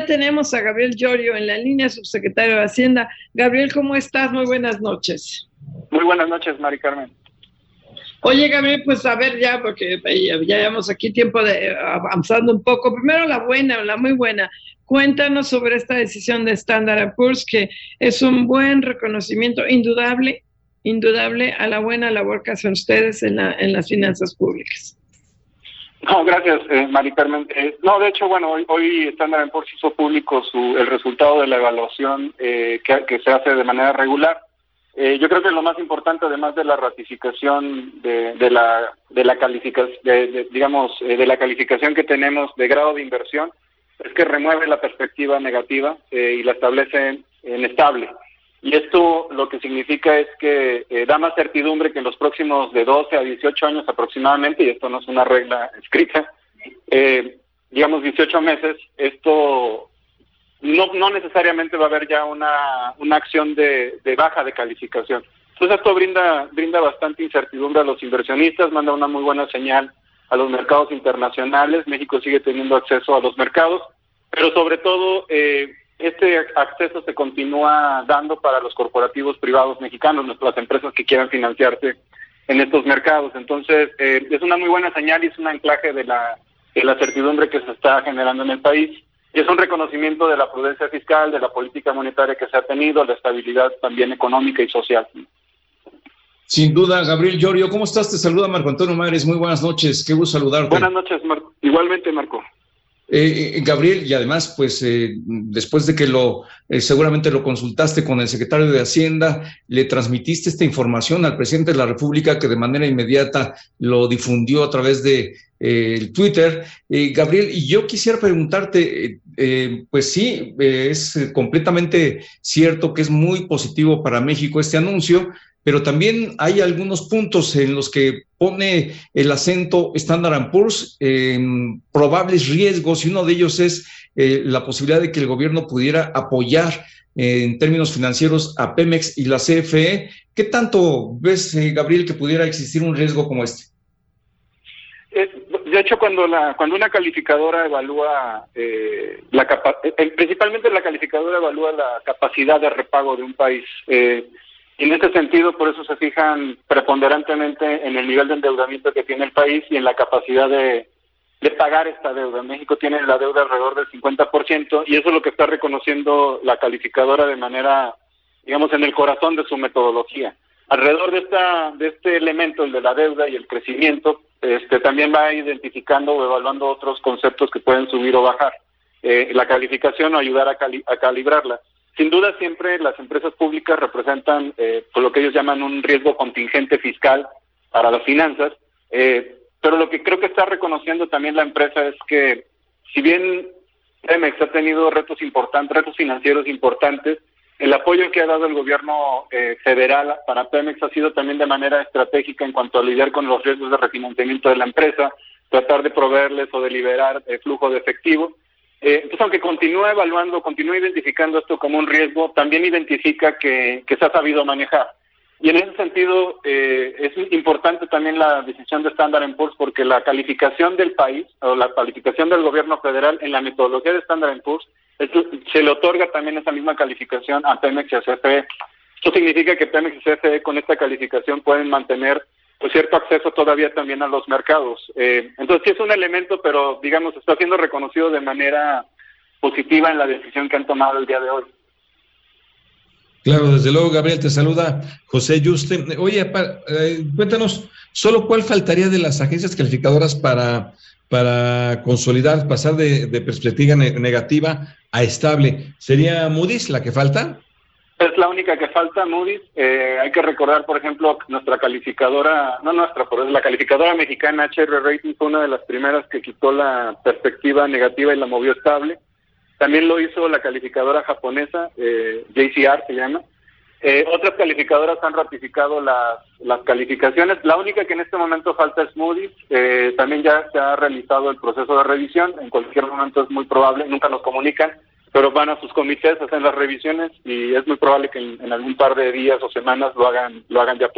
tenemos a Gabriel Llorio en la línea, subsecretario de Hacienda. Gabriel, ¿cómo estás? Muy buenas noches. Muy buenas noches, Mari Carmen. Oye, Gabriel, pues a ver ya, porque ya llevamos aquí tiempo de avanzando un poco. Primero la buena, la muy buena. Cuéntanos sobre esta decisión de Standard & Poor's, que es un buen reconocimiento indudable a la buena labor que hacen ustedes en las finanzas públicas. No, gracias, Mari Carmen. No, de hecho, bueno, hoy Standard & Poor's hizo público el resultado de la evaluación que se hace de manera regular. Yo creo que lo más importante, además de la ratificación de la calificación que tenemos de grado de inversión, es que remueve la perspectiva negativa y la establece en estable. Y esto lo que significa es que da más certidumbre que en los próximos de 12 a 18 años aproximadamente, y esto no es una regla escrita, 18 meses, esto no necesariamente va a haber ya una acción de baja de calificación. Entonces esto brinda bastante incertidumbre a los inversionistas, manda una muy buena señal a los mercados internacionales. México sigue teniendo acceso a los mercados, pero sobre todo este acceso se continúa dando para los corporativos privados mexicanos, las empresas que quieran financiarse en estos mercados. Entonces es una muy buena señal y es un anclaje de la certidumbre que se está generando en el país. Y es un reconocimiento de la prudencia fiscal, de la política monetaria que se ha tenido, la estabilidad también económica y social. Sin duda, Gabriel Llorio, ¿cómo estás? Te saluda Marco Antonio Mares, muy buenas noches, qué gusto saludarte. Buenas noches, Marco. Igualmente, Marco. Gabriel, y además, pues, después de que seguramente lo consultaste con el secretario de Hacienda, le transmitiste esta información al presidente de la República, que de manera inmediata lo difundió a través de el Twitter. Gabriel, y yo quisiera preguntarte, pues sí, es completamente cierto que es muy positivo para México este anuncio, pero también hay algunos puntos en los que pone el acento Standard & Poor's en probables riesgos, y uno de ellos es la posibilidad de que el gobierno pudiera apoyar en términos financieros a Pemex y la CFE. ¿Qué tanto ves, Gabriel, que pudiera existir un riesgo como este? De hecho, cuando una calificadora evalúa, principalmente la calificadora evalúa la capacidad de repago de un país, en este sentido, por eso se fijan preponderantemente en el nivel de endeudamiento que tiene el país y en la capacidad de pagar esta deuda. México tiene la deuda alrededor del 50%, y eso es lo que está reconociendo la calificadora de manera, digamos, en el corazón de su metodología. Alrededor de este elemento, el de la deuda y el crecimiento, también va identificando o evaluando otros conceptos que pueden subir o bajar la calificación o ayudar a calibrarla. Sin duda, siempre las empresas públicas representan por lo que ellos llaman un riesgo contingente fiscal para las finanzas, pero lo que creo que está reconociendo también la empresa es que, si bien Pemex ha tenido retos financieros importantes, el apoyo que ha dado el gobierno federal para Pemex ha sido también de manera estratégica en cuanto a lidiar con los riesgos de refinanciamiento de la empresa, tratar de proveerles o de liberar flujo de efectivo. Entonces, aunque continúa identificando esto como un riesgo, también identifica que se ha sabido manejar. Y en ese sentido, es importante también la decisión de Standard & Poor's, porque la calificación del país, o la calificación del gobierno federal en la metodología de Standard & Poor's, se le otorga también esa misma calificación a Pemex y a CFE. Esto significa que Pemex y CFE con esta calificación pueden mantener pues cierto acceso todavía también a los mercados. Entonces sí es un elemento, pero digamos está siendo reconocido de manera positiva en la decisión que han tomado el día de hoy. Claro, desde luego, Gabriel, te saluda José Yuste. Oye, cuéntanos, ¿solo cuál faltaría de las agencias calificadoras para consolidar, pasar de perspectiva negativa a estable? ¿Sería Moody's la que falta? Es la única que falta, Moody's. Hay que recordar, por ejemplo, nuestra calificadora, pero es la calificadora mexicana HR Rating, fue una de las primeras que quitó la perspectiva negativa y la movió estable. También lo hizo la calificadora japonesa, JCR se llama. Otras calificadoras han ratificado las calificaciones. La única que en este momento falta es Moody's. También ya se ha realizado el proceso de revisión. En cualquier momento es muy probable, nunca nos comunican, pero van a sus comités, hacen las revisiones y es muy probable que en algún par de días o semanas lo hagan ya público.